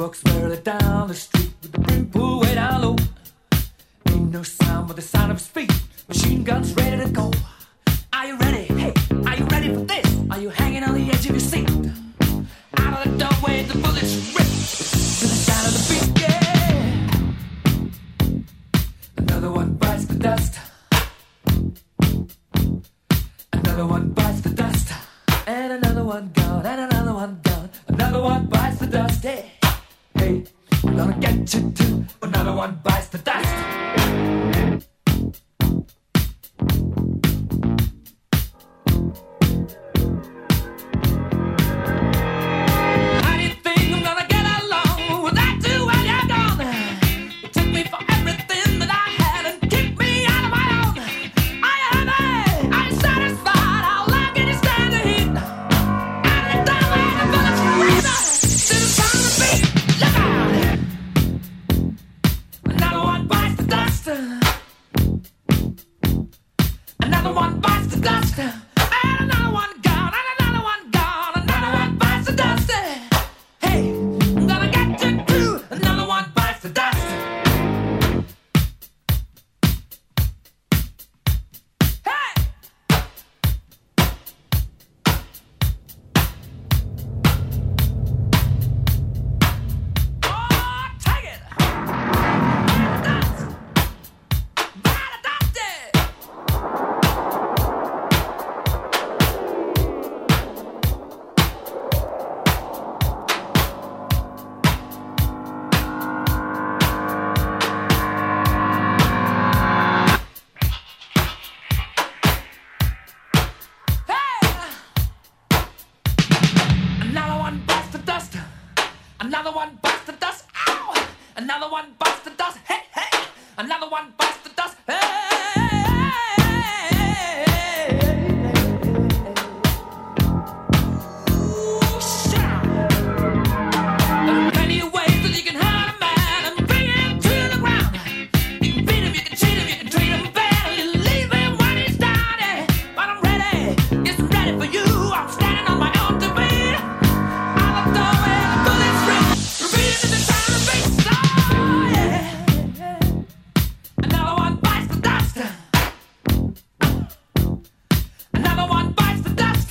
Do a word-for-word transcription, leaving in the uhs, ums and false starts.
folks barely down the street with the brim pulled way down low. Ain't no sound but the sound of his feet. Machine guns ready to go. Are you ready? Hey, are you ready for this? Are you hanging on the edge of your seat? Out of the doorway, the bullets rip to the sound of the beat. Yeah. Another one bites the dust. Another one bites the dust. And another one gone. And another one gone. Another one bites the dust. Hey, hey, we're gonna get you too. Another one bites the dust. Another one bites the dust.